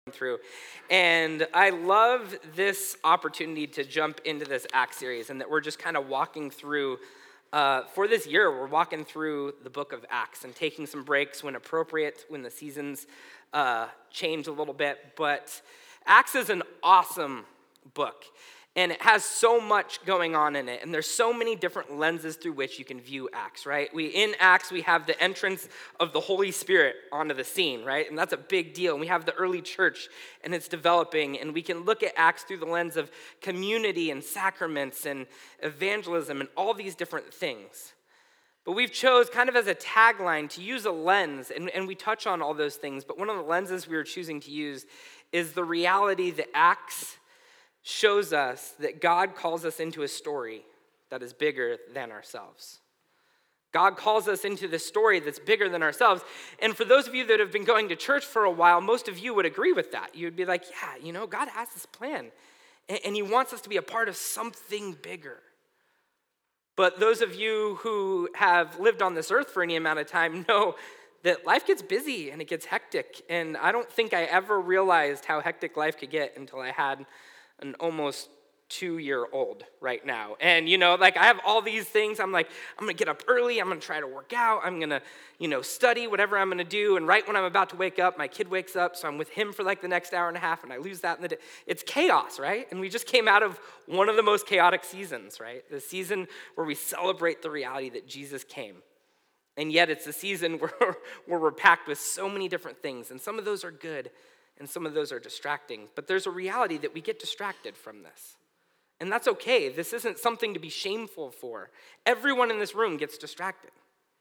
through. And I love this opportunity to jump into this Acts series and that we're just kind of walking through, for this year, we're walking through the book of Acts and taking some breaks when appropriate, when the seasons change a little bit. But Acts is an awesome book. And it has so much going on in it. And there's so many different lenses through which you can view Acts, right? In Acts, we have the entrance of the Holy Spirit onto the scene, right? And that's a big deal. And we have the early church, and it's developing. And we can look at Acts through the lens of community and sacraments and evangelism and all these different things. But we've chose kind of as a tagline to use a lens, and we touch on all those things. But one of the lenses we were choosing to use is the reality that Acts shows us that God calls us into a story that is bigger than ourselves. God calls us into this story that's bigger than ourselves. And for those of you that have been going to church for a while, most of you would agree with that. You'd be like, yeah, God has this plan. And he wants us to be a part of something bigger. But those of you who have lived on this earth for any amount of time know that life gets busy and it gets hectic. And I don't think I ever realized how hectic life could get until I had an almost 2-year-old right now. And, I have all these things. I'm like, I'm going to get up early. I'm going to try to work out. I'm going to, study whatever I'm going to do. And right when I'm about to wake up, my kid wakes up. So I'm with him for the next hour and a half. And I lose that in the day. It's chaos, right? And we just came out of one of the most chaotic seasons, right? The season where we celebrate the reality that Jesus came. And yet it's a season where we're packed with so many different things. And some of those are good. And some of those are distracting. But there's a reality that we get distracted from this. And that's okay. This isn't something to be shameful for. Everyone in this room gets distracted.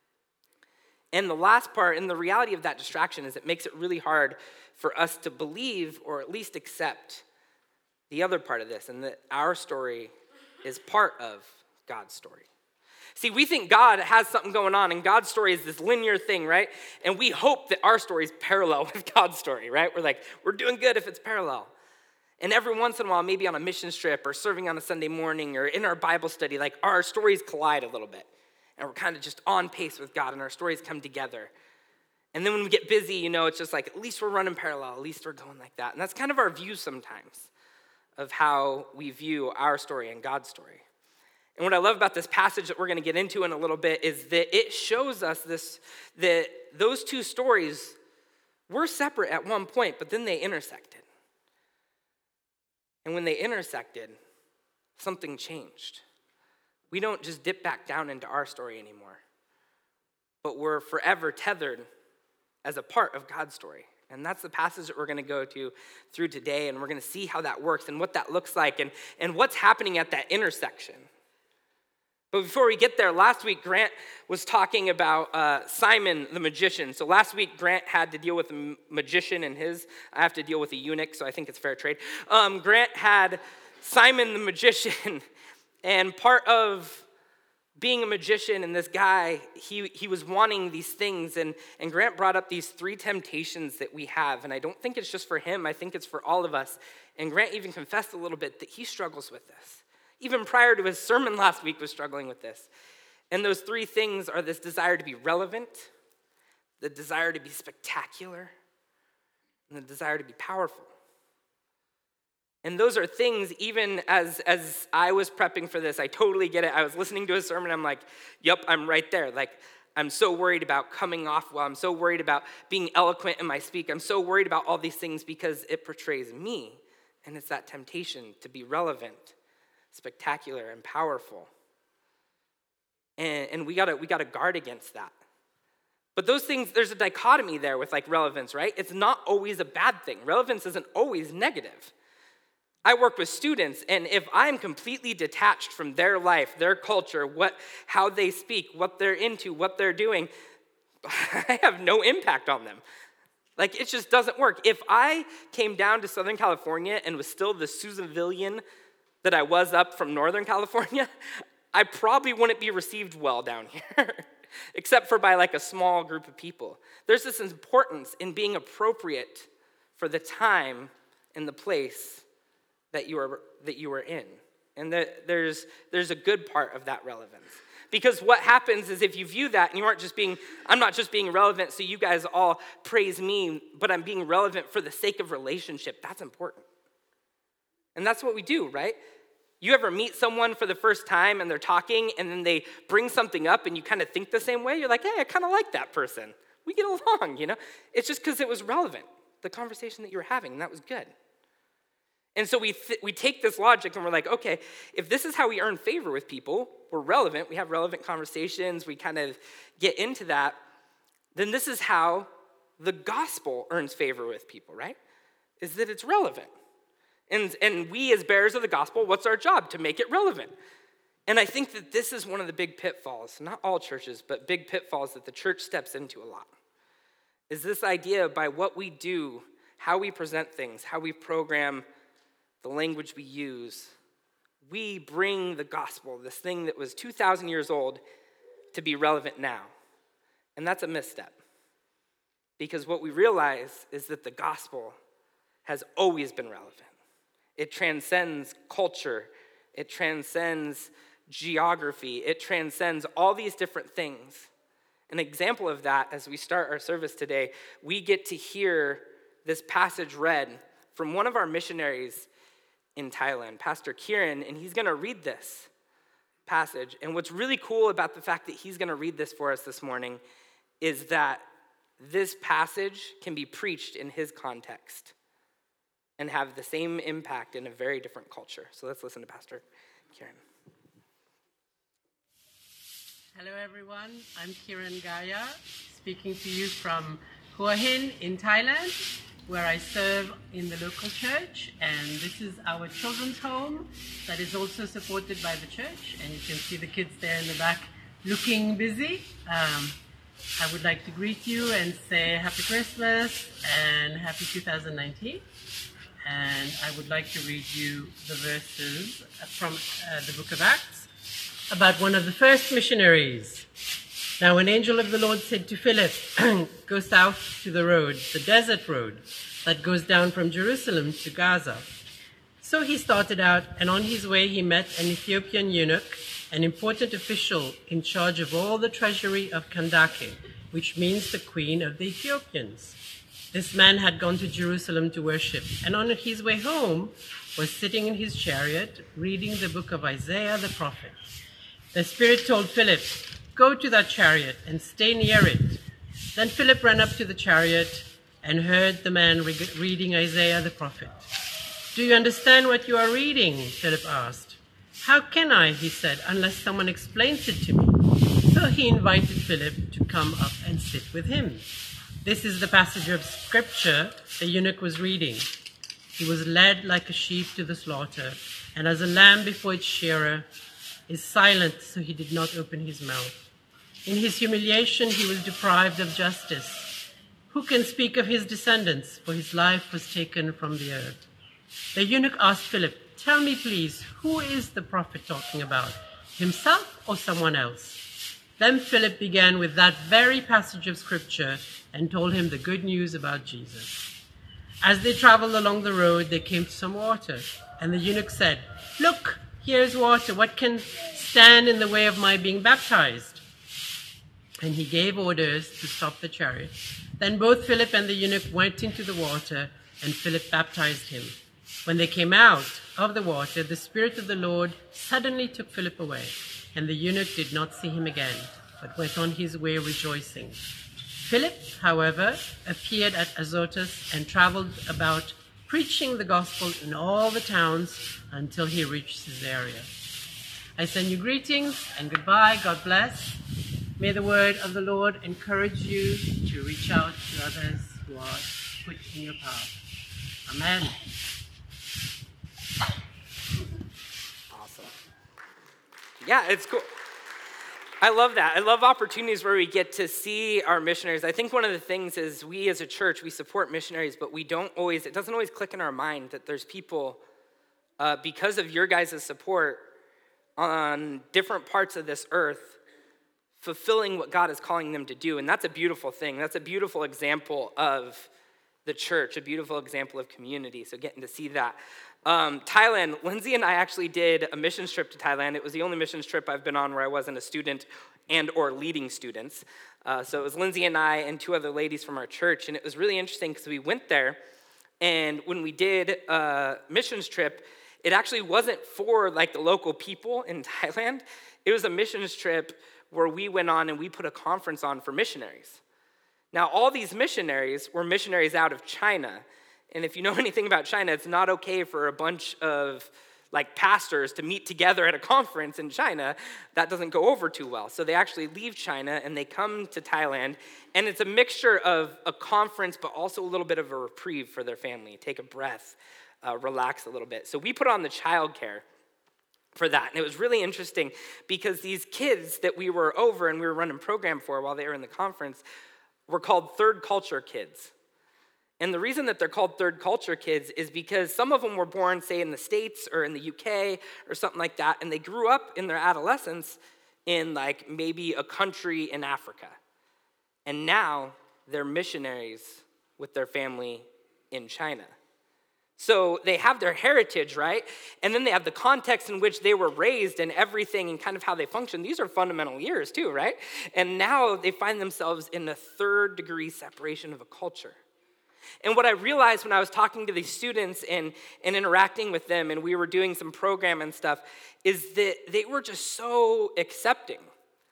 And the last part, and the reality of that distraction, is it makes it really hard for us to believe or at least accept the other part of this, and that our story is part of God's story. See, we think God has something going on, and God's story is this linear thing, right? And we hope that our story is parallel with God's story, right? We're like, we're doing good if it's parallel. And every once in a while, maybe on a mission trip or serving on a Sunday morning or in our Bible study, our stories collide a little bit. And we're kind of just on pace with God, and our stories come together. And then when we get busy, it's just like, at least we're running parallel. At least we're going like that. And that's kind of our view sometimes of how we view our story and God's story. And what I love about this passage that we're going to get into in a little bit is that it shows us that those two stories were separate at one point, but then they intersected. And when they intersected, something changed. We don't just dip back down into our story anymore, but we're forever tethered as a part of God's story. And that's the passage that we're going to go through today, and we're going to see how that works and what that looks like and what's happening at that intersection. But before we get there, last week Grant was talking about Simon the magician. So last week Grant had to deal with a magician and I have to deal with a eunuch, so I think it's fair trade. Grant had Simon the magician, and part of being a magician and this guy, he was wanting these things, and Grant brought up these 3 temptations that we have, and I don't think it's just for him, I think it's for all of us. And Grant even confessed a little bit that he struggles with this. Even prior to his sermon last week was struggling with this. And those 3 things are this desire to be relevant, the desire to be spectacular, and the desire to be powerful. And those are things, even as I was prepping for this, I totally get it. I was listening to his sermon, I'm like, yep, I'm right there. I'm so worried about coming off well. I'm so worried about being eloquent in my speak. I'm so worried about all these things because it portrays me. And it's that temptation to be relevant, spectacular, and powerful. And we gotta guard against that. But those things, there's a dichotomy there with relevance, right? It's not always a bad thing. Relevance isn't always negative. I work with students, and if I'm completely detached from their life, their culture, how they speak, what they're into, what they're doing, I have no impact on them. It just doesn't work. If I came down to Southern California and was still the Susanvillian that I was up from Northern California, I probably wouldn't be received well down here, except for by a small group of people. There's this importance in being appropriate for the time and the place that you are in. and that there's a good part of that relevance. Because what happens is if you view that and you aren't just being, I'm not just being relevant so you guys all praise me, but I'm being relevant for the sake of relationship, that's important. And that's what we do, right? You ever meet someone for the first time and they're talking and then they bring something up and you kind of think the same way? You're like, hey, I kind of like that person. We get along, you know? It's just because it was relevant, the conversation that you were having, and that was good. And so we take this logic and we're like, okay, if this is how we earn favor with people, we're relevant, we have relevant conversations, we kind of get into that, then this is how the gospel earns favor with people, right? Is that it's relevant. And we as bearers of the gospel, what's our job? To make it relevant. And I think that this is one of the big pitfalls, not all churches, but big pitfalls that the church steps into a lot, is this idea by what we do, how we present things, how we program the language we use, we bring the gospel, this thing that was 2,000 years old, to be relevant now. And that's a misstep. Because what we realize is that the gospel has always been relevant. It transcends culture. It transcends geography. It transcends all these different things. An example of that, as we start our service today, we get to hear this passage read from one of our missionaries in Thailand, Pastor Kieran, and he's going to read this passage. And what's really cool about the fact that he's going to read this for us this morning is that this passage can be preached in his context and have the same impact in a very different culture. So let's listen to Pastor Kieran. Hello, everyone. I'm Kieran Gaya, speaking to you from Hua Hin in Thailand, where I serve in the local church, and this is our children's home that is also supported by the church, and you can see the kids there in the back looking busy. I would like to greet you and say Happy Christmas and Happy 2019, and I would like to read you the verses from the book of Acts about one of the first missionaries. Now an angel of the Lord said to Philip, go south to the road, the desert road, that goes down from Jerusalem to Gaza. So he started out, and on his way he met an Ethiopian eunuch, an important official in charge of all the treasury of Kandake, which means the queen of the Ethiopians. This man had gone to Jerusalem to worship, and on his way home was sitting in his chariot, reading the book of Isaiah the prophet. The Spirit told Philip, go to that chariot and stay near it. Then Philip ran up to the chariot and heard the man reading Isaiah the prophet. Do you understand what you are reading? Philip asked. How can I, he said, unless someone explains it to me? So he invited Philip to come up and sit with him. This is the passage of scripture the eunuch was reading. He was led like a sheep to the slaughter, and as a lamb before its shearer is silent, so he did not open his mouth. In his humiliation, he was deprived of justice. Who can speak of his descendants? For his life was taken from the earth. The eunuch asked Philip, tell me, please, who is the prophet talking about? Himself or someone else? Then Philip began with that very passage of scripture and told him the good news about Jesus. As they traveled along the road, they came to some water, and the eunuch said, look, here's water. What can stand in the way of my being baptized? And he gave orders to stop the chariot. Then both Philip and the eunuch went into the water, and Philip baptized him. When they came out of the water, the Spirit of the Lord suddenly took Philip away, and the eunuch did not see him again, but went on his way rejoicing. Philip, however, appeared at Azotus and traveled about, preaching the gospel in all the towns until he reached Caesarea. I send you greetings and goodbye. God bless. May the word of the Lord encourage you to reach out to others who are put in your path. Amen. Awesome. Yeah, it's cool. I love that. I love opportunities where we get to see our missionaries. I think one of the things is we as a church, we support missionaries, but it doesn't always click in our mind that there's people, because of your guys' support on different parts of this earth, fulfilling what God is calling them to do. And that's a beautiful thing. That's a beautiful example of the church, a beautiful example of community, so getting to see that. Thailand, Lindsay and I actually did a missions trip to Thailand. It was the only missions trip I've been on where I wasn't a student and or leading students. So it was Lindsay and I and 2 other ladies from our church, and it was really interesting because we went there, and when we did a missions trip, it actually wasn't for like the local people in Thailand. It was a missions trip where we went on and we put a conference on for missionaries. Now, all these missionaries were missionaries out of China. And if you know anything about China, it's not okay for a bunch of like pastors to meet together at a conference in China. That doesn't go over too well. So they actually leave China and they come to Thailand. And it's a mixture of a conference, but also a little bit of a reprieve for their family. Take a breath, relax a little bit. So we put on the childcare for that. And it was really interesting because these kids that we were over and we were running program for while they were in the conference were called third culture kids. And the reason that they're called third culture kids is because some of them were born, say, in the States or in the UK or something like that, and they grew up in their adolescence in like maybe a country in Africa. And now they're missionaries with their family in China. So they have their heritage, right? And then they have the context in which they were raised and everything and kind of how they function. These are fundamental years too, right? And now they find themselves in a third degree separation of a culture. And what I realized when I was talking to these students and interacting with them and we were doing some program and stuff is that they were just so accepting.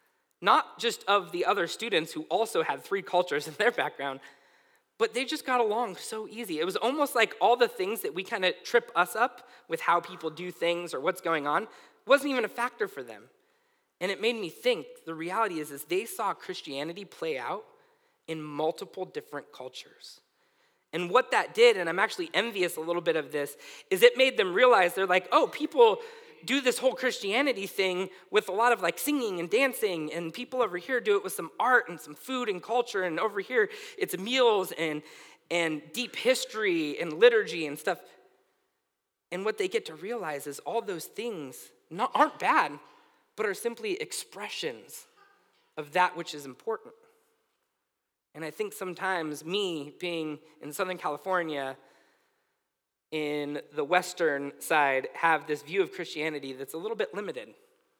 Not just of the other students who also had 3 cultures in their background, but they just got along so easy. It was almost like all the things that we kind of trip us up with how people do things or what's going on wasn't even a factor for them. And it made me think, the reality is they saw Christianity play out in multiple different cultures. And what that did, and I'm actually envious a little bit of this, is it made them realize they're like, oh, people do this whole Christianity thing with a lot of like singing and dancing, and people over here do it with some art and some food and culture, and over here it's meals and deep history and liturgy and stuff. And what they get to realize is all those things aren't bad, but are simply expressions of that which is important. And I think sometimes me being in Southern California in the western side have this view of Christianity that's a little bit limited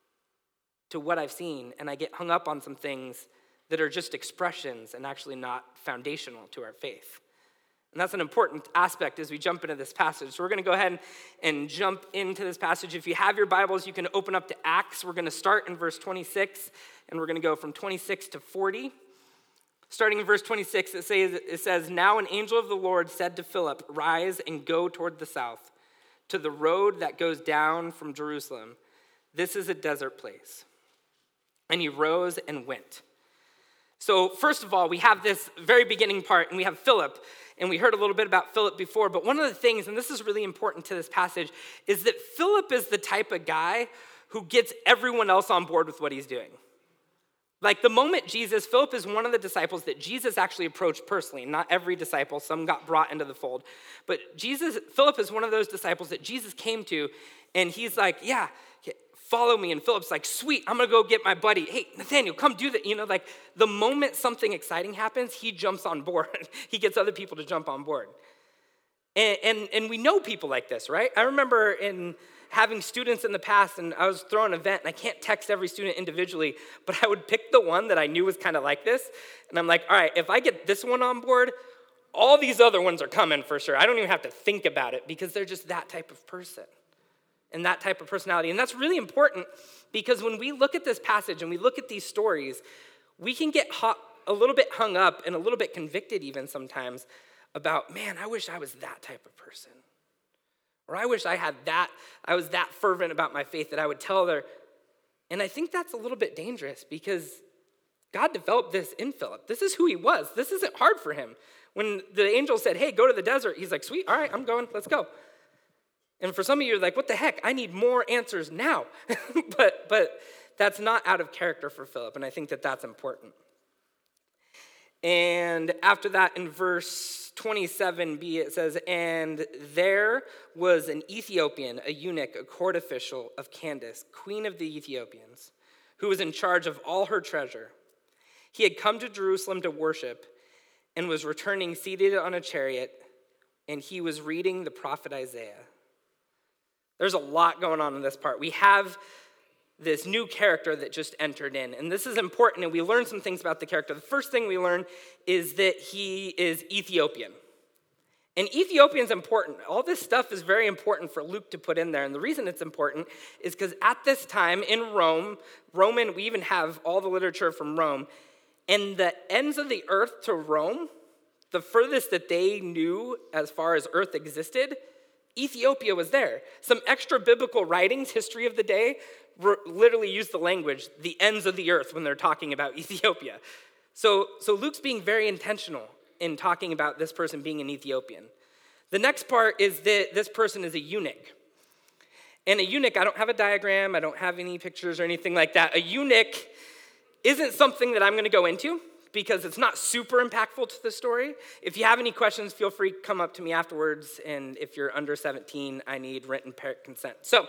to what I've seen, and I get hung up on some things that are just expressions and actually not foundational to our faith. And that's an important aspect as we jump into this passage. So we're going to go ahead and jump into this passage. If you have your Bibles, you can open up to Acts. We're going to start in verse 26, and we're going to go from 26 to 40. Starting in verse 26, it says, "Now an angel of the Lord said to Philip, 'Rise and go toward the south, to the road that goes down from Jerusalem. This is a desert place.' And he rose and went." So first of all, we have this very beginning part, and we have Philip. And we heard a little bit about Philip before, but one of the things, and this is really important to this passage, is that Philip is the type of guy who gets everyone else on board with what he's doing. Like the moment Philip is one of the disciples that Jesus actually approached personally. Not every disciple, some got brought into the fold. But Philip is one of those disciples that Jesus came to, and he's like, yeah, follow me. And Philip's like, sweet, I'm gonna go get my buddy. Hey, Nathaniel, come do that. Like the moment something exciting happens, he jumps on board. He gets other people to jump on board. And we know people like this, right? I remember in having students in the past, and I was throwing an event, and I can't text every student individually, but I would pick the one that I knew was kind of like this, and I'm like, all right, if I get this one on board, all these other ones are coming for sure. I don't even have to think about it because they're just that type of person and that type of personality. And that's really important because when we look at this passage and we look at these stories, we can get a little bit hung up and a little bit convicted even sometimes about, man, I wish I was that type of person. Or I wish I was that fervent about my faith that I would tell other. And I think that's a little bit dangerous because God developed this in Philip. This is who he was. This isn't hard for him. When the angel said, hey, go to the desert, he's like, sweet, all right, I'm going, let's go. And for some of you, you're like, what the heck? I need more answers now. but that's not out of character for Philip, and I think that that's important. And after that, in verse 27b, it says, "And there was an Ethiopian, a eunuch, a court official of Candace, queen of the Ethiopians, who was in charge of all her treasure. He had come to Jerusalem to worship, and was returning seated on a chariot, and he was reading the prophet Isaiah. There's a lot going on in this part. We have this new character that just entered in, and this is important, and we learn some things about the character. The first thing we learn is that he is Ethiopian. And Ethiopian's important. All this stuff is very important for Luke to put in there. And the reason it's important is because at this time in Rome, we even have all the literature from Rome, and the ends of the earth to Rome, the furthest that they knew as far as earth existed, Ethiopia was there. Some extra biblical writings, history of the day, literally use the language, the ends of the earth, when they're talking about Ethiopia. So Luke's being very intentional in talking about this person being an Ethiopian. The next part is that this person is a eunuch. And a eunuch, I don't have a diagram, I don't have any pictures or anything like that. A eunuch isn't something that I'm going to go into because it's not super impactful to the story. If you have any questions, feel free to come up to me afterwards. And if you're under 17, I need written parent consent. So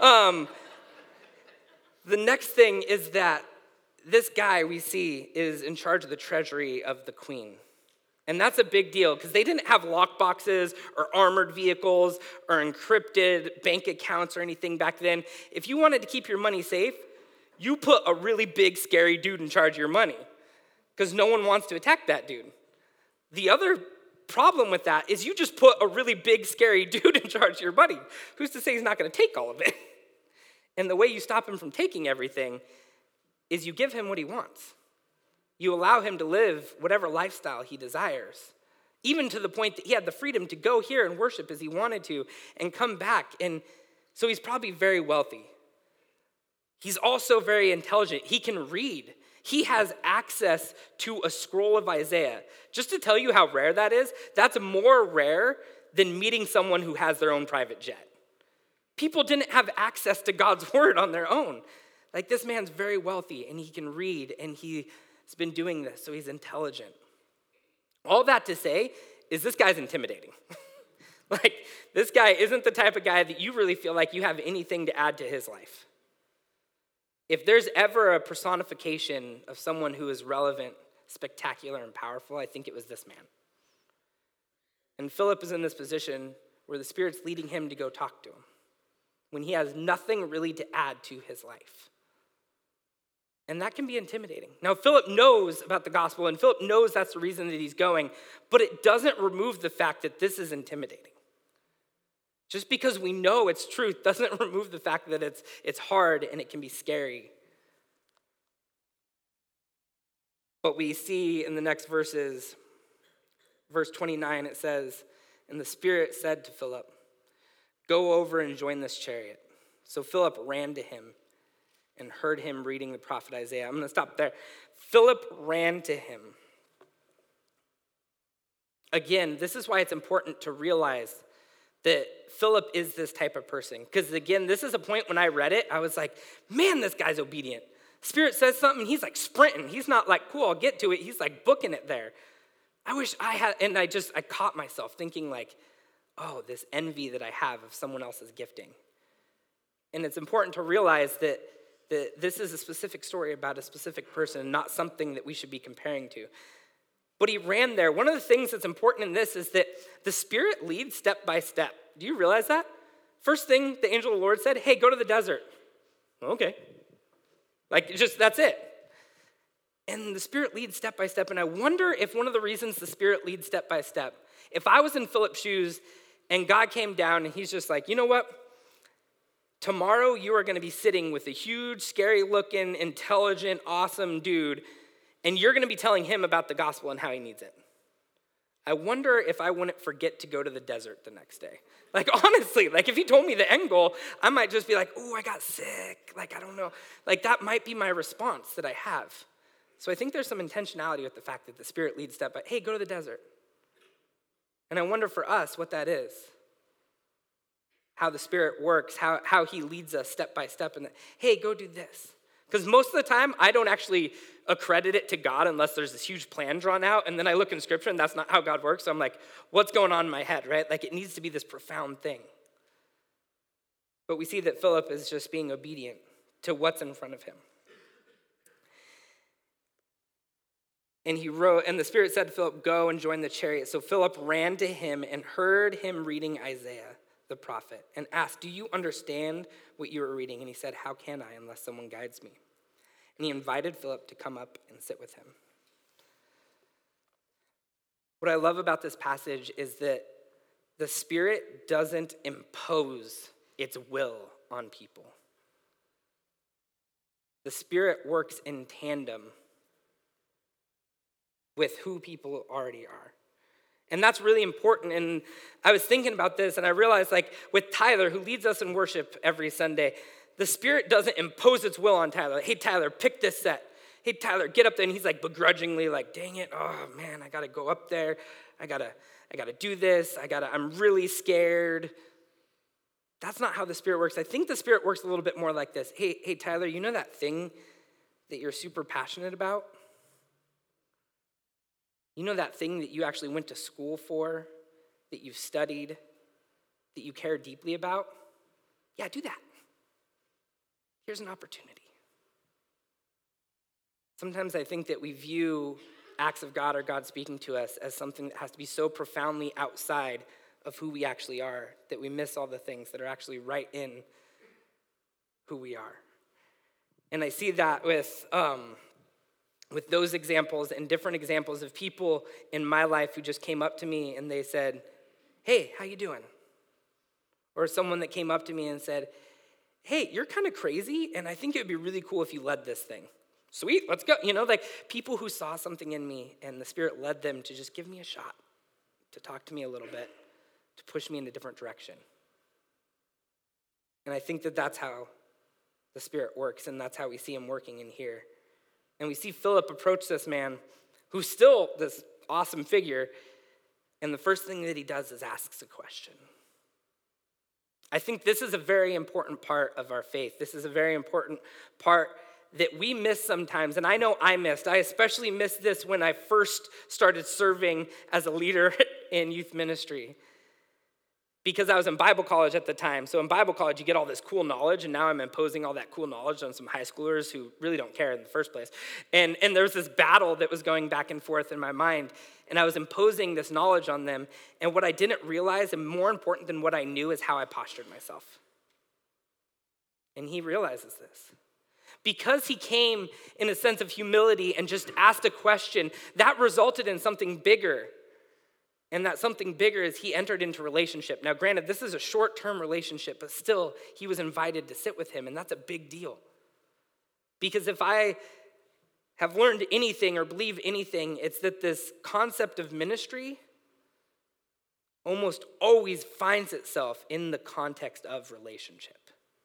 the next thing is that this guy we see is in charge of the treasury of the queen. And that's a big deal because they didn't have lockboxes or armored vehicles or encrypted bank accounts or anything back then. If you wanted to keep your money safe, you put a really big, scary dude in charge of your money because no one wants to attack that dude. The other problem with that is you just put a really big, scary dude in charge of your money. Who's to say he's not going to take all of it? And the way you stop him from taking everything is you give him what he wants. You allow him to live whatever lifestyle he desires, even to the point that he had the freedom to go here and worship as he wanted to and come back. And so he's probably very wealthy. He's also very intelligent. He can read. He has access to a scroll of Isaiah. Just to tell you how rare that is, that's more rare than meeting someone who has their own private jet. People didn't have access to God's word on their own. Like, this man's very wealthy, and he can read, and he's been doing this, so he's intelligent. All that to say is this guy's intimidating. Like, this guy isn't the type of guy that you really feel like you have anything to add to his life. If there's ever a personification of someone who is relevant, spectacular, and powerful, I think it was this man. And Philip is in this position where the Spirit's leading him to go talk to him when he has nothing really to add to his life. And that can be intimidating. Now, Philip knows about the gospel, and Philip knows that's the reason that he's going, but it doesn't remove the fact that this is intimidating. Just because we know it's truth doesn't remove the fact that it's hard and it can be scary. But we see in the next verses, verse 29, it says, "And the Spirit said to Philip, 'Go over and join this chariot.' So Philip ran to him and heard him reading the prophet Isaiah." I'm going to stop there. Philip ran to him. Again, this is why it's important to realize that Philip is this type of person. Because again, this is a point when I read it, I was like, man, this guy's obedient. Spirit says something, he's like sprinting. He's not like, cool, I'll get to it. He's like booking it there. I wish I had, and I caught myself thinking like, oh, this envy that I have of someone else's gifting. And it's important to realize that this is a specific story about a specific person, not something that we should be comparing to. But he ran there. One of the things that's important in this is that the Spirit leads step by step. Do you realize that? First thing the angel of the Lord said, hey, go to the desert. Okay. Like, just, that's it. And the Spirit leads step by step. And I wonder if one of the reasons the Spirit leads step by step, if I was in Philip's shoes and God came down and he's just like, you know what? Tomorrow you are going to be sitting with a huge, scary-looking, intelligent, awesome dude, and you're going to be telling him about the gospel and how he needs it. I wonder if I wouldn't forget to go to the desert the next day. Like, honestly, like if he told me the end goal, I might just be like, oh, I got sick. Like, I don't know. Like, that might be my response that I have. So I think there's some intentionality with the fact that the Spirit leads step by, hey, go to the desert. And I wonder for us what that is. How the Spirit works, how he leads us step by step. And hey, go do this. Because most of the time, I don't actually accredit it to God unless there's this huge plan drawn out. And then I look in Scripture, and that's not how God works. So I'm like, what's going on in my head, right? Like, it needs to be this profound thing. But we see that Philip is just being obedient to what's in front of him. And he wrote, and the Spirit said to Philip, go and join the chariot. So Philip ran to him and heard him reading Isaiah, the prophet, and asked, do you understand what you are reading? And he said, how can I unless someone guides me? And he invited Philip to come up and sit with him. What I love about this passage is that the Spirit doesn't impose its will on people. The Spirit works in tandem with who people already are. And that's really important. And I was thinking about this, and I realized, like, with Tyler, who leads us in worship every Sunday, the Spirit doesn't impose its will on Tyler. Hey, Tyler, pick this set. Hey, Tyler, get up there. And he's like begrudgingly like, dang it, oh man, I gotta go up there. I gotta do this. I'm really scared. That's not how the Spirit works. I think the Spirit works a little bit more like this. Hey, Tyler, you know that thing that you're super passionate about? You know that thing that you actually went to school for, that you've studied, that you care deeply about? Yeah, do that. Here's an opportunity. Sometimes I think that we view acts of God or God speaking to us as something that has to be so profoundly outside of who we actually are that we miss all the things that are actually right in who we are. And I see that with those examples and different examples of people in my life who just came up to me and they said, hey, how you doing? Or someone that came up to me and said, hey, you're kind of crazy, and I think it would be really cool if you led this thing. Sweet, let's go. You know, like people who saw something in me and the Spirit led them to just give me a shot, to talk to me a little bit, to push me in a different direction. And I think that that's how the Spirit works, and that's how we see him working in here. And we see Philip approach this man who's still this awesome figure, and the first thing that he does is asks a question. I think this is a very important part of our faith. This is a very important part that we miss sometimes, and I know I missed. I especially missed this when I first started serving as a leader in youth ministry, because I was in Bible college at the time. So in Bible college, you get all this cool knowledge, and now I'm imposing all that cool knowledge on some high schoolers who really don't care in the first place. And there was this battle that was going back and forth in my mind, and I was imposing this knowledge on them, and what I didn't realize, and more important than what I knew, is how I postured myself. And he realizes this. Because he came in a sense of humility and just asked a question, that resulted in something bigger. And that something bigger is he entered into relationship. Now, granted, this is a short-term relationship, but still, he was invited to sit with him, and that's a big deal. Because if I have learned anything or believe anything, it's that this concept of ministry almost always finds itself in the context of relationship.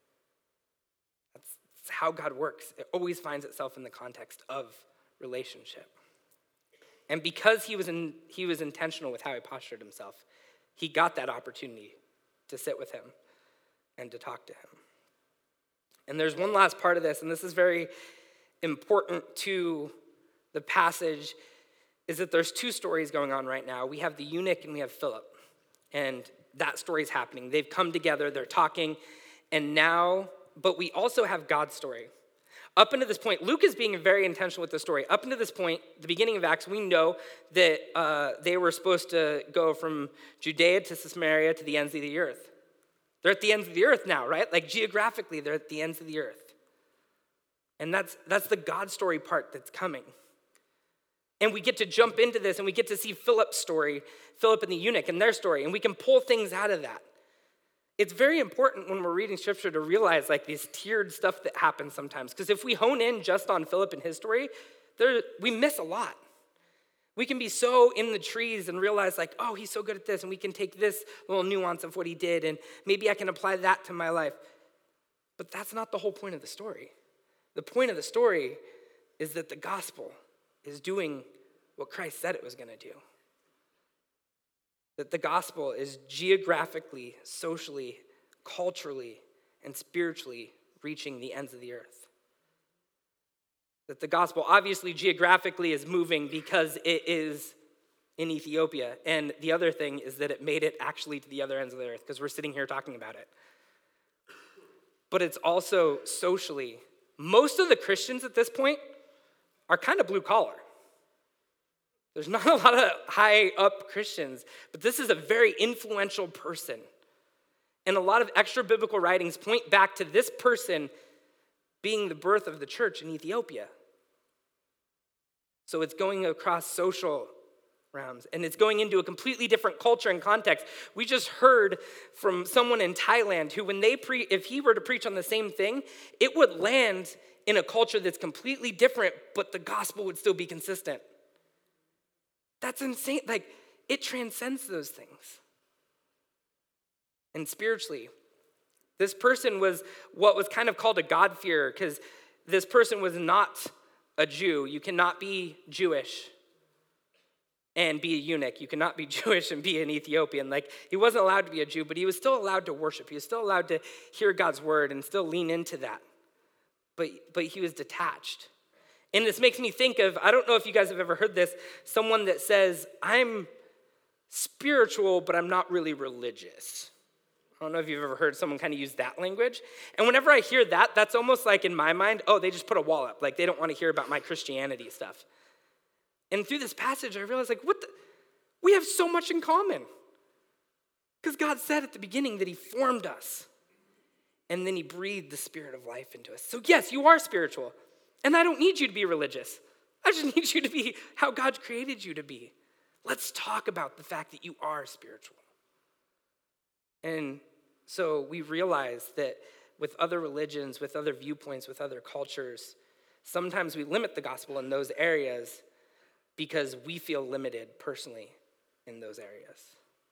That's how God works. It always finds itself in the context of relationship. And because he was intentional with how he postured himself, he got that opportunity to sit with him and to talk to him. And there's one last part of this, and this is very important to the passage, is that there's two stories going on right now. We have the eunuch and we have Philip. And that story's happening. They've come together, they're talking, and now, but we also have God's story. Up until this point, Luke is being very intentional with the story. Up until this point, the beginning of Acts, we know that they were supposed to go from Judea to Samaria to the ends of the earth. They're at the ends of the earth now, right? Like geographically, they're at the ends of the earth. And that's the God story part that's coming. And we get to jump into this and we get to see Philip's story, Philip and the eunuch and their story, and we can pull things out of that. It's very important when we're reading scripture to realize like these tiered stuff that happens sometimes. Because if we hone in just on Philip and his story, we miss a lot. We can be so in the trees and realize like, oh, he's so good at this, and we can take this little nuance of what he did, and maybe I can apply that to my life. But that's not the whole point of the story. The point of the story is that the gospel is doing what Christ said it was going to do. That the gospel is geographically, socially, culturally, and spiritually reaching the ends of the earth. That the gospel obviously geographically is moving because it is in Ethiopia. And the other thing is that it made it actually to the other ends of the earth because we're sitting here talking about it. But it's also socially. Most of the Christians at this point are kind of blue collar. There's not a lot of high up Christians, but this is a very influential person. And a lot of extra biblical writings point back to this person being the birth of the church in Ethiopia. So it's going across social realms, and it's going into a completely different culture and context. We just heard from someone in Thailand who, when if he were to preach on the same thing, it would land in a culture that's completely different, but the gospel would still be consistent. That's insane. Like, it transcends those things. And spiritually, this person was what was kind of called a God-fearer, because this person was not a Jew. You cannot be Jewish and be a eunuch. You cannot be Jewish and be an Ethiopian. Like, he wasn't allowed to be a Jew, but he was still allowed to worship. He was still allowed to hear God's word and still lean into that. But he was detached. And this makes me think of, I don't know if you guys have ever heard this, someone that says, I'm spiritual, but I'm not really religious. I don't know if you've ever heard someone kind of use that language. And whenever I hear that, that's almost like in my mind, oh, they just put a wall up. Like, they don't want to hear about my Christianity stuff. And through this passage, I realized, like, we have so much in common. Because God said at the beginning that he formed us. And then he breathed the spirit of life into us. So yes, you are spiritual. And I don't need you to be religious. I just need you to be how God created you to be. Let's talk about the fact that you are spiritual. And so we realize that with other religions, with other viewpoints, with other cultures, sometimes we limit the gospel in those areas because we feel limited personally in those areas.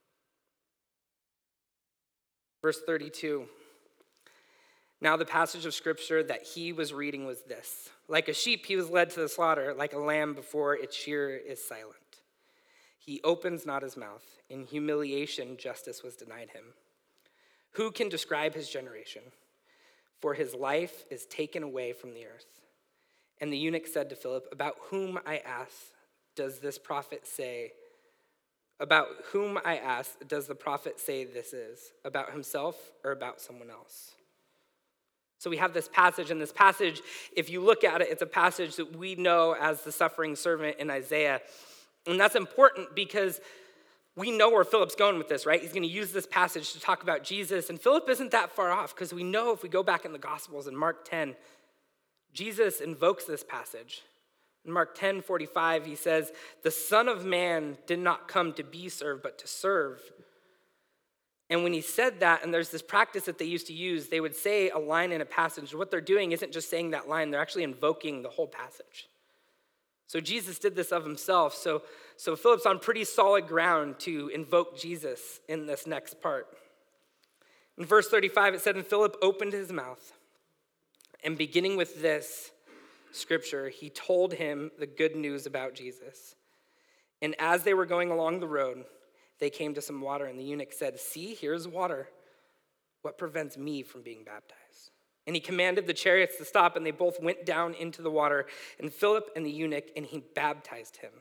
Verse 32. Now the passage of scripture that he was reading was this. Like a sheep, he was led to the slaughter, like a lamb before its shearer is silent. He opens not his mouth. In humiliation, justice was denied him. Who can describe his generation? For his life is taken away from the earth. And the eunuch said to Philip, about whom does the prophet say this is? About himself or about someone else? So we have this passage, and this passage, if you look at it, it's a passage that we know as the suffering servant in Isaiah. And that's important because we know where Philip's going with this, right? He's going to use this passage to talk about Jesus. And Philip isn't that far off because we know if we go back in the Gospels in Mark 10, Jesus invokes this passage. In Mark 10:45, he says, the Son of Man did not come to be served, but to serve. And when he said that, and there's this practice that they used to use, they would say a line in a passage. What they're doing isn't just saying that line, they're actually invoking the whole passage. So Jesus did this of himself. So Philip's on pretty solid ground to invoke Jesus in this next part. In verse 35, it said, and Philip opened his mouth. And beginning with this scripture, he told him the good news about Jesus. And as they were going along the road, they came to some water, and the eunuch said, see, here's water. What prevents me from being baptized? And he commanded the chariots to stop, and they both went down into the water, and Philip and the eunuch, and he baptized him.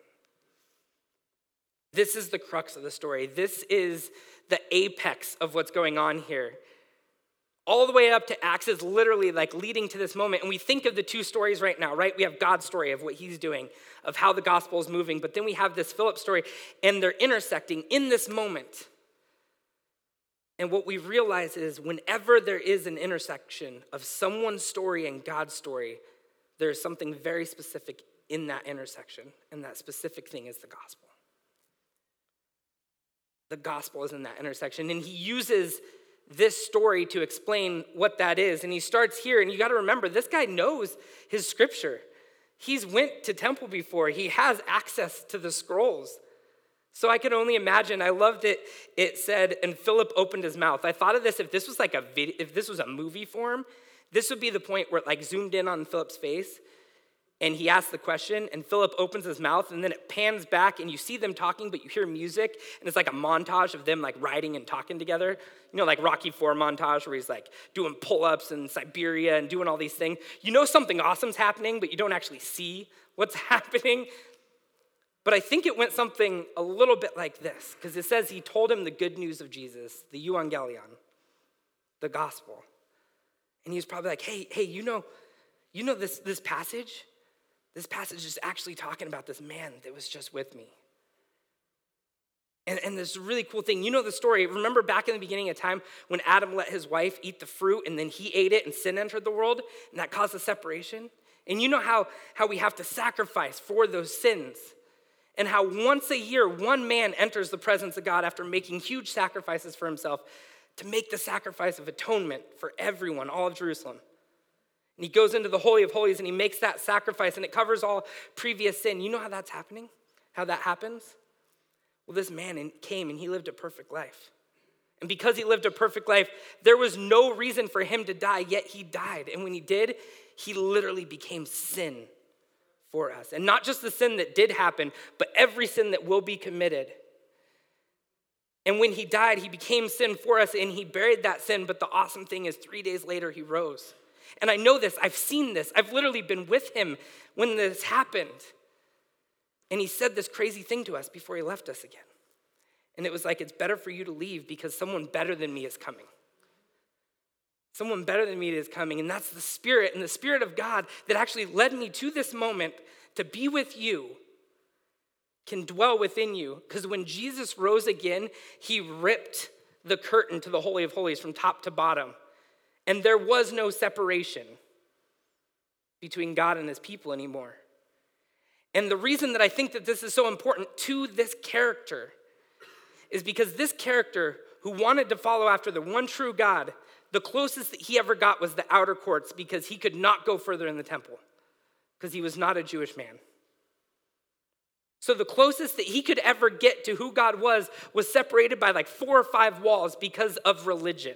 This is the crux of the story. This is the apex of what's going on here. All the way up to Acts is literally like leading to this moment. And we think of the two stories right now, right? We have God's story of what he's doing, of how the gospel is moving. But then we have this Philip story, and they're intersecting in this moment. And what we realize is whenever there is an intersection of someone's story and God's story, there's something very specific in that intersection. And that specific thing is the gospel. The gospel is in that intersection. And he uses this story to explain what that is. And he starts here, and you got to remember, this guy knows his scripture. He's went to temple before. He has access to the scrolls. So I can only imagine. I loved it. It said, and Philip opened his mouth. I thought of this, if this was like if this was a movie form, this would be the point where it like zoomed in on Philip's face, and he asked the question, and Philip opens his mouth, and then it pans back, and you see them talking, but you hear music, and it's like a montage of them like writing and talking together. You know, like Rocky IV montage where he's like doing pull-ups in Siberia and doing all these things. You know something awesome's happening, but you don't actually see what's happening. But I think it went something a little bit like this, because it says he told him the good news of Jesus, the euangelion, the gospel. And he's probably like, hey, you know this passage? This passage is actually talking about this man that was just with me. And this really cool thing, you know the story. Remember back in the beginning of time when Adam let his wife eat the fruit and then he ate it and sin entered the world and that caused a separation? And you know how we have to sacrifice for those sins and how once a year one man enters the presence of God after making huge sacrifices for himself to make the sacrifice of atonement for everyone, all of Jerusalem. And he goes into the Holy of Holies and he makes that sacrifice and it covers all previous sin. You know how that's happening? How that happens? Well, this man came and he lived a perfect life. And because he lived a perfect life, there was no reason for him to die, yet he died. And when he did, he literally became sin for us. And not just the sin that did happen, but every sin that will be committed. And when he died, he became sin for us and he buried that sin. But the awesome thing is 3 days later, he rose. And I know this, I've seen this. I've literally been with him when this happened. And he said this crazy thing to us before he left us again. And it was like, it's better for you to leave because someone better than me is coming. Someone better than me is coming. And that's the Spirit and the Spirit of God that actually led me to this moment to be with you can dwell within you. Because when Jesus rose again, he ripped the curtain to the Holy of Holies from top to bottom. And there was no separation between God and his people anymore. And the reason that I think that this is so important to this character is because this character who wanted to follow after the one true God, the closest that he ever got was the outer courts because he could not go further in the temple because he was not a Jewish man. So the closest that he could ever get to who God was separated by like 4 or 5 walls because of religion.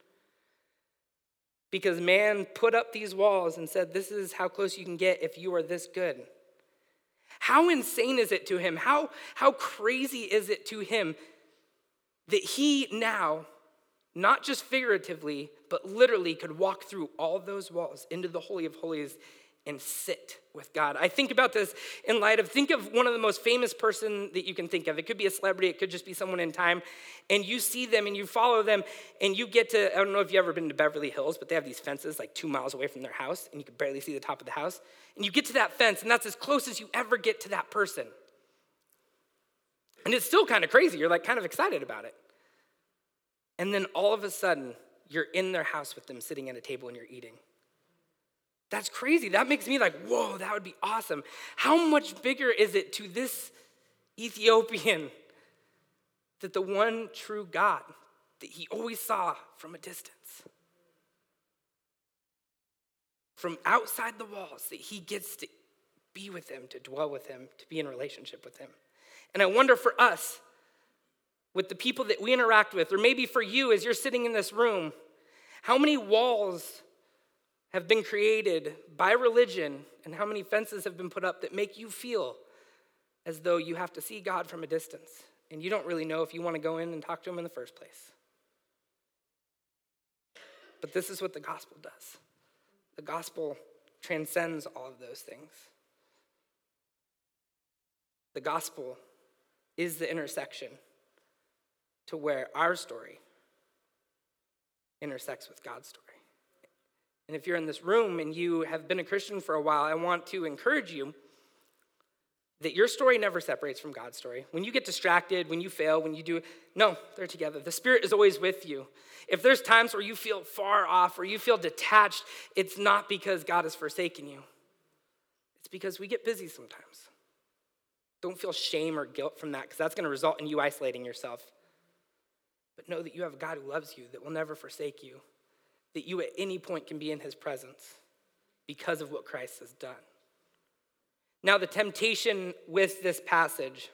Because man put up these walls and said, this is how close you can get if you are this good. How insane is it to him? How crazy is it to him that he now, not just figuratively, but literally could walk through all those walls into the Holy of Holies and sit with God? I think about this in light of, think of one of the most famous person that you can think of. It could be a celebrity, it could just be someone in time, and you see them and you follow them and you get to, I don't know if you've ever been to Beverly Hills, but they have these fences like 2 miles away from their house and you can barely see the top of the house. And you get to that fence and that's as close as you ever get to that person. And it's still kind of crazy. You're like kind of excited about it. And then all of a sudden, you're in their house with them sitting at a table and you're eating. That's crazy. That makes me like, whoa, that would be awesome. How much bigger is it to this Ethiopian that the one true God that he always saw from a distance, from outside the walls, that he gets to be with him, to dwell with him, to be in relationship with him. And I wonder for us, with the people that we interact with, or maybe for you as you're sitting in this room, how many walls have been created by religion and how many fences have been put up that make you feel as though you have to see God from a distance and you don't really know if you want to go in and talk to him in the first place? But this is what the gospel does. The gospel transcends all of those things. The gospel is the intersection to where our story intersects with God's story. And if you're in this room and you have been a Christian for a while, I want to encourage you that your story never separates from God's story. When you get distracted, when you fail, when you do, no, they're together. The Spirit is always with you. If there's times where you feel far off or you feel detached, it's not because God has forsaken you. It's because we get busy sometimes. Don't feel shame or guilt from that because that's going to result in you isolating yourself. But know that you have a God who loves you, that will never forsake you, that you at any point can be in his presence because of what Christ has done. Now, the temptation with this passage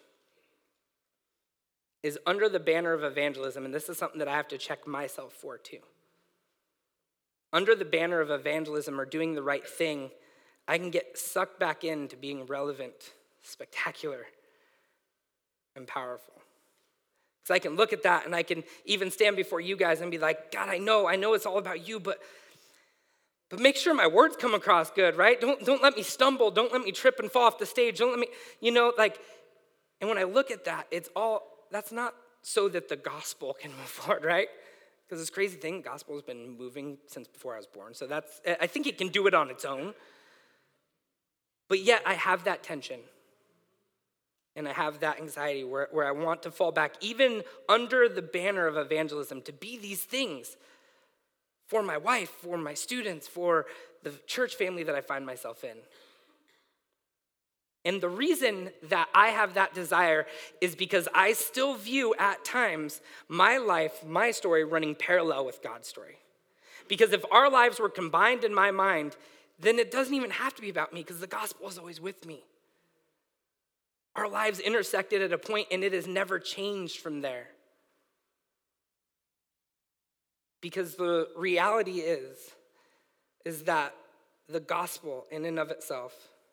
is under the banner of evangelism, and this is something that I have to check myself for too. Under the banner of evangelism or doing the right thing, I can get sucked back into being relevant, spectacular, and powerful. Because I can look at that and I can even stand before you guys and be like, God, I know it's all about you, but make sure my words come across good, right? Don't let me stumble. Don't let me trip and fall off the stage. Don't let me, and when I look at that, that's not so that the gospel can move forward, right? Because this crazy thing, the gospel has been moving since before I was born. So I think it can do it on its own. But yet I have that tension. And I have that anxiety where I want to fall back, even under the banner of evangelism, to be these things for my wife, for my students, for the church family that I find myself in. And the reason that I have that desire is because I still view at times my life, my story, running parallel with God's story. Because if our lives were combined in my mind, then it doesn't even have to be about me because the gospel is always with me. Our lives intersected at a point and it has never changed from there. Because the reality is that the gospel in and of itself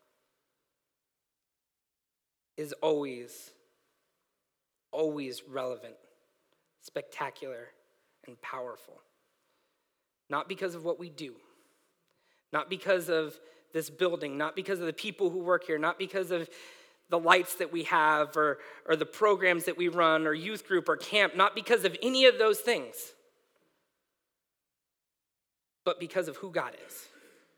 is always relevant, spectacular, and powerful. Not because of what we do, not because of this building, not because of the people who work here, not because of the lights that we have or the programs that we run or youth group or camp, not because of any of those things, but because of who God is.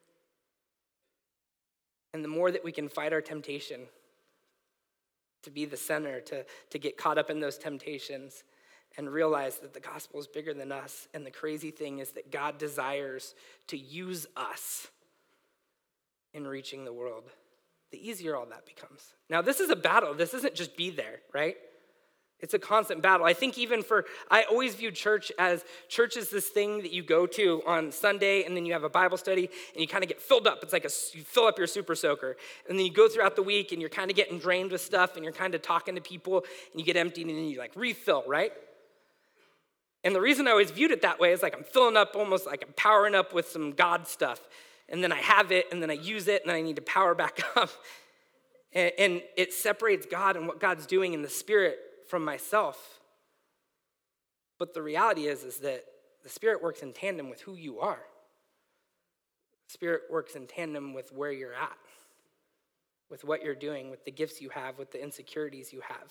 And the more that we can fight our temptation to be the center, to get caught up in those temptations and realize that the gospel is bigger than us. And the crazy thing is that God desires to use us in reaching the world, the easier all that becomes. Now, this is a battle. This isn't just be there, right? It's a constant battle. I think I always view church is this thing that you go to on Sunday and then you have a Bible study and you kind of get filled up. It's like you fill up your super soaker. And then you go throughout the week and you're kind of getting drained with stuff and you're kind of talking to people and you get emptied and then you like refill, right? And the reason I always viewed it that way is like I'm filling up almost like I'm powering up with some God stuff. And then I have it and then I use it and then I need to power back up. And it separates God and what God's doing in the Spirit from myself. But the reality is that the Spirit works in tandem with who you are. The Spirit works in tandem with where you're at, with what you're doing, with the gifts you have, with the insecurities you have.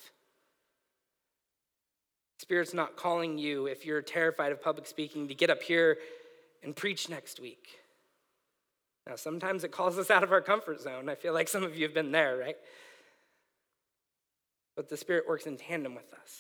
Spirit's not calling you, if you're terrified of public speaking, to get up here and preach next week. Now, sometimes it calls us out of our comfort zone. I feel like some of you have been there, right? But the Spirit works in tandem with us.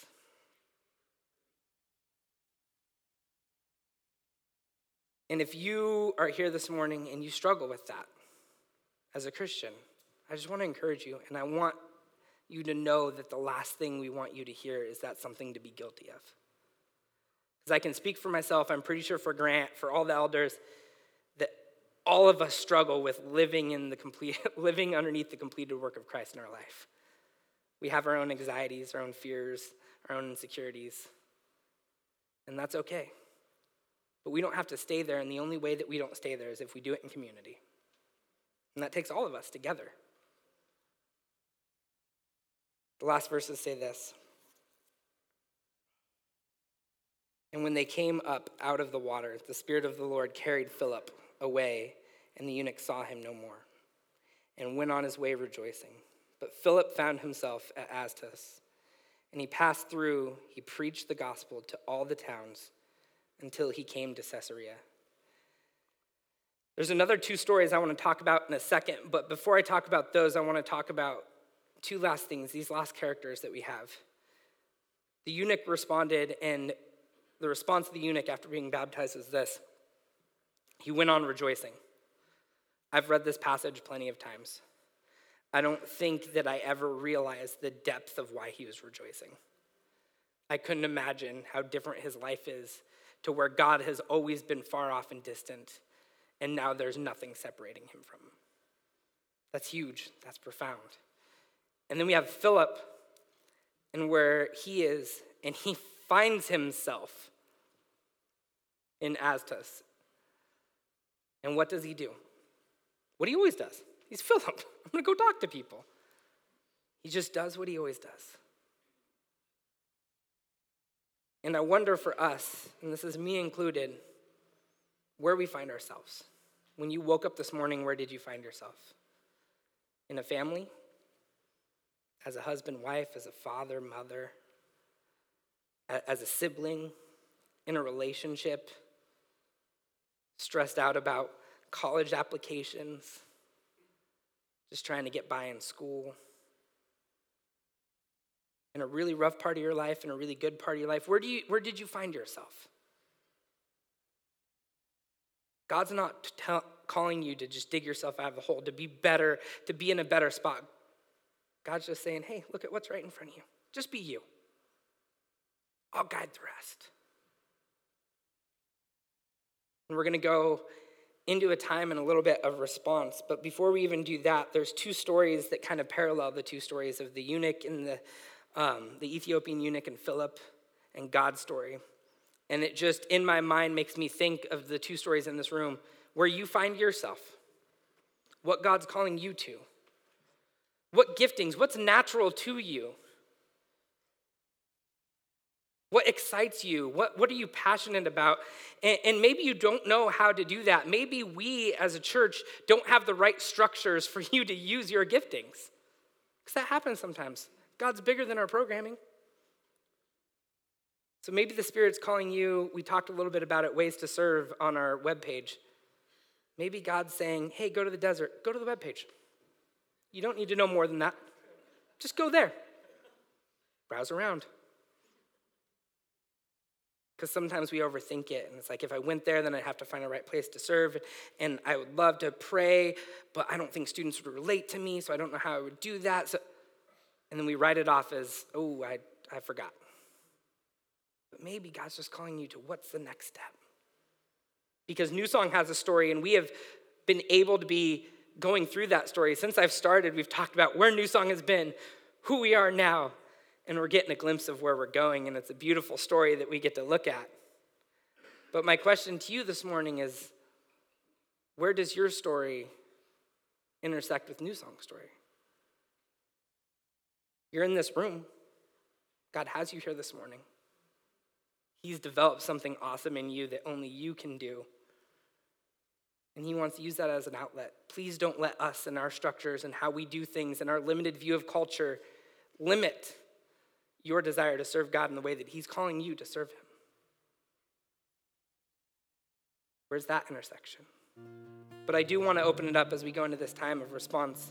And if you are here this morning and you struggle with that as a Christian, I just want to encourage you, and I want you to know that the last thing we want you to hear is that something to be guilty of. Because I can speak for myself, I'm pretty sure for Grant, for all the elders, that all of us struggle with living underneath the completed work of Christ in our life. We have our own anxieties, our own fears, our own insecurities, and that's okay. But we don't have to stay there, and the only way that we don't stay there is if we do it in community. And that takes all of us together. The last verses say this. And when they came up out of the water, the Spirit of the Lord carried Philip away, and the eunuch saw him no more, and went on his way rejoicing. But Philip found himself at Azotus, and he passed through, he preached the gospel to all the towns until he came to Caesarea. There's another two stories I want to talk about in a second, but before I talk about those, I want to talk about two last things, these last characters that we have. The eunuch responded, and the response of the eunuch after being baptized was this. He went on rejoicing. I've read this passage plenty of times. I don't think that I ever realized the depth of why he was rejoicing. I couldn't imagine how different his life is to where God has always been far off and distant, and now there's nothing separating him from him. That's huge. That's profound. And then we have Philip, and where he is, and he finds himself in Azotus. And what does he do? What he always does. He's Philip. I'm going to go talk to people. He just does what he always does. And I wonder for us, and this is me included, where we find ourselves. When you woke up this morning, where did you find yourself? In a family? As a husband, wife, as a father, mother, as a sibling, in a relationship, stressed out about college applications, just trying to get by in school, in a really rough part of your life, in a really good part of your life? Where did you find yourself? God's not calling you to just dig yourself out of the hole, to be better, to be in a better spot. God's just saying, hey, look at what's right in front of you. Just be you. I'll guide the rest. And we're going to go into a time and a little bit of response. But before we even do that, there's two stories that kind of parallel the two stories of the eunuch and the Ethiopian eunuch and Philip and God's story. And it just, in my mind, makes me think of the two stories in this room where you find yourself, what God's calling you to, what giftings, what's natural to you, what excites you, what are you passionate about? And maybe you don't know how to do that. Maybe we as a church don't have the right structures for you to use your giftings. Because that happens sometimes. God's bigger than our programming. So maybe the Spirit's calling you. We talked a little bit about it, ways to serve on our webpage. Maybe God's saying, hey, go to the desert, go to the webpage. You don't need to know more than that. Just go there. Browse around. Because sometimes we overthink it, and it's like, if I went there, then I'd have to find a right place to serve, and I would love to pray, but I don't think students would relate to me, so I don't know how I would do that. And then we write it off as, oh, I forgot. But maybe God's just calling you to what's the next step. Because New Song has a story, and we have been able to be going through that story. Since I've started, we've talked about where New Song has been, who we are now, and we're getting a glimpse of where we're going, and it's a beautiful story that we get to look at. But my question to you this morning is, where does your story intersect with New Song's story? You're in this room. God has you here this morning. He's developed something awesome in you that only you can do. And he wants to use that as an outlet. Please don't let us and our structures and how we do things and our limited view of culture limit your desire to serve God in the way that he's calling you to serve him. Where's that intersection? But I do want to open it up as we go into this time of response.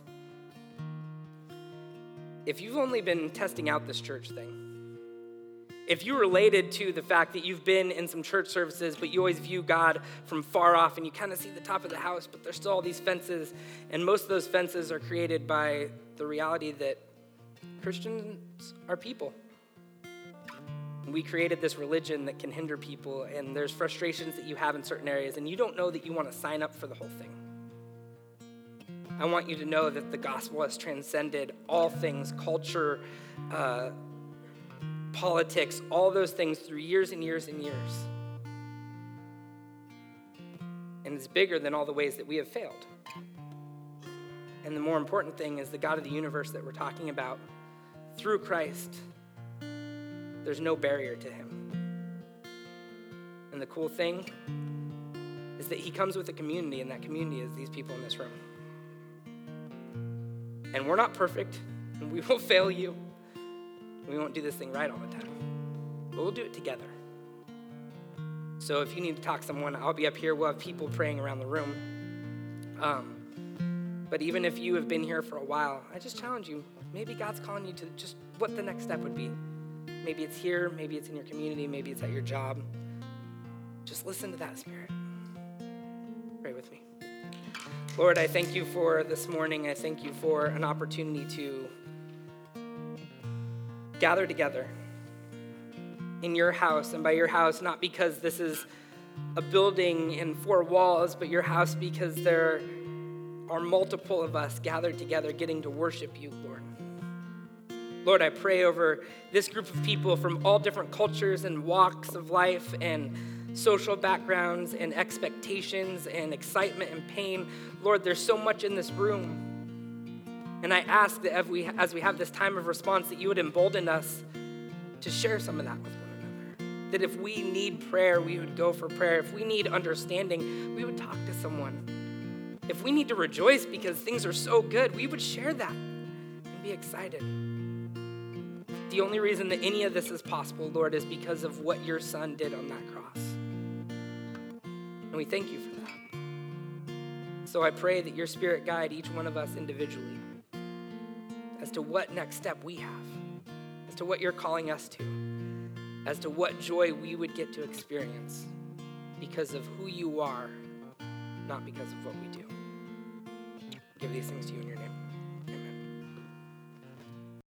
If you've only been testing out this church thing, if you related to the fact that you've been in some church services, but you always view God from far off and you kind of see the top of the house, but there's still all these fences, and most of those fences are created by the reality that Christians are people. We created this religion that can hinder people, and there's frustrations that you have in certain areas, and you don't know that you want to sign up for the whole thing. I want you to know that the gospel has transcended all things, culture, politics, all those things through years and years and years. And it's bigger than all the ways that we have failed. And the more important thing is the God of the universe that we're talking about, through Christ, there's no barrier to him. And the cool thing is that he comes with a community, and that community is these people in this room. And we're not perfect, and we will fail you. We won't do this thing right all the time, but we'll do it together. So if you need to talk to someone, I'll be up here. We'll have people praying around the room. But even if you have been here for a while, I just challenge you. Maybe God's calling you to just what the next step would be. Maybe it's here, maybe it's in your community, maybe it's at your job. Just listen to that Spirit. Pray with me. Lord, I thank you for this morning. I thank you for an opportunity to gather together in your house, and by your house, not because this is a building and four walls, but your house because there are multiple of us gathered together getting to worship you, Lord. Lord, I pray over this group of people from all different cultures and walks of life and social backgrounds and expectations and excitement and pain. Lord, there's so much in this room. And I ask that as we have this time of response, that you would embolden us to share some of that with one another. That if we need prayer, we would go for prayer. If we need understanding, we would talk to someone. If we need to rejoice because things are so good, we would share that and be excited. The only reason that any of this is possible, Lord, is because of what your Son did on that cross. And we thank you for that. So I pray that your Spirit guide each one of us individually as to what next step we have, as to what you're calling us to, as to what joy we would get to experience because of who you are, not because of what we do. Give these things to you in your name.